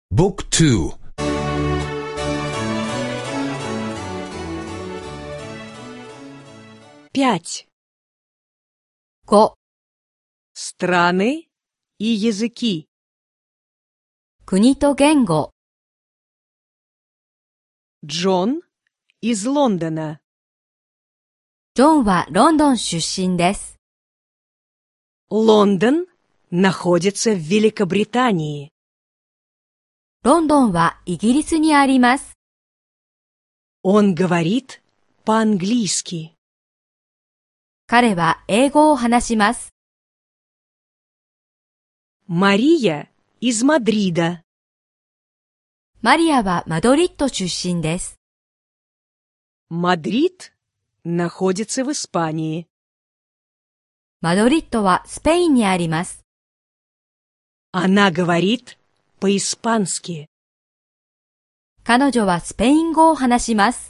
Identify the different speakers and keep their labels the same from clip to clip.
Speaker 1: Book 2.
Speaker 2: 5.
Speaker 3: 5.
Speaker 2: Страны и языки.
Speaker 3: 国と言語。
Speaker 2: Джон из Лондона.
Speaker 3: ジョンはロンドン出身です。
Speaker 2: Лондон находится в Великобритании.
Speaker 3: ロンドンはイギリスにあります。
Speaker 2: Он говорит по-английски.
Speaker 3: 彼は英語を話します。
Speaker 2: Мария из Мадрида.
Speaker 3: マリアはマドリッド出身です。
Speaker 2: Мадрид находится в Испании.
Speaker 3: マドリッドはスペインにあります。
Speaker 2: Она говорит по-испански.
Speaker 3: 彼女はスペイン語を話します。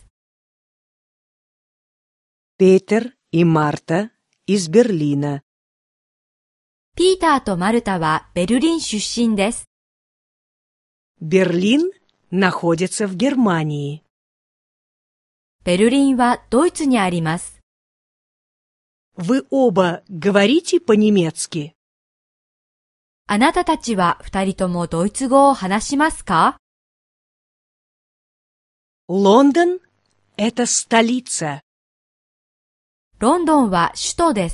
Speaker 2: Петер и Марта из Берлина.
Speaker 3: ピーターとマルタはベルリン出身です。
Speaker 2: Берлин находится в Германии.
Speaker 3: ベルリンはドイツにあります。
Speaker 2: Вы оба говорите по-немецки?
Speaker 3: あなたたちは二人ともドイツ語を話しますか？
Speaker 2: Лондон – это столица.
Speaker 3: ロンドンは首都です。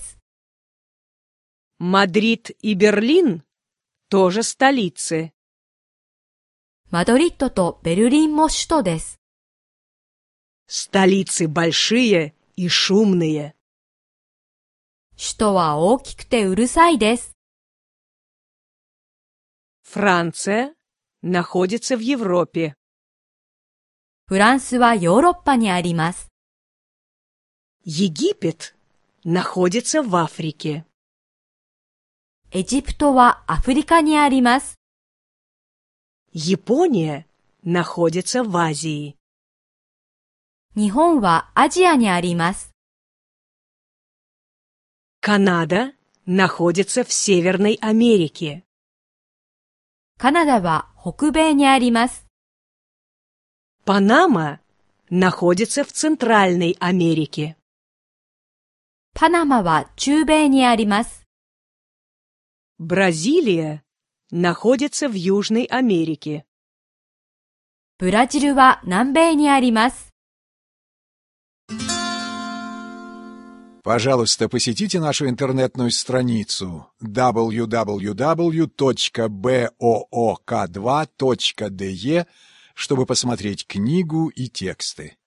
Speaker 2: Мадрид и Берлин – тоже столицы.
Speaker 3: マドリッドとベルリンも首都です。
Speaker 2: Столицы большие и шумные.
Speaker 3: 首都は大きくてうるさいです。
Speaker 2: Франция находится в Европе.
Speaker 3: フランスはヨーロッパにあります。
Speaker 2: Египет находится в Африке.
Speaker 3: エジプトはアフリカにあります。
Speaker 2: Япония находится в Азии.
Speaker 3: 日本はアジアにあります。
Speaker 2: Канада находится в Северной Америке.
Speaker 3: カナダは北米にあります。
Speaker 2: Панама находится в Центральной Америке.
Speaker 3: パナマは中米にあります。
Speaker 2: Бразилия находится в Южной Америке.
Speaker 3: ブラジルは南米にあります。
Speaker 1: Пожалуйста, посетите нашу интернетную страницу www.book2.de, чтобы посмотреть книгу и тексты.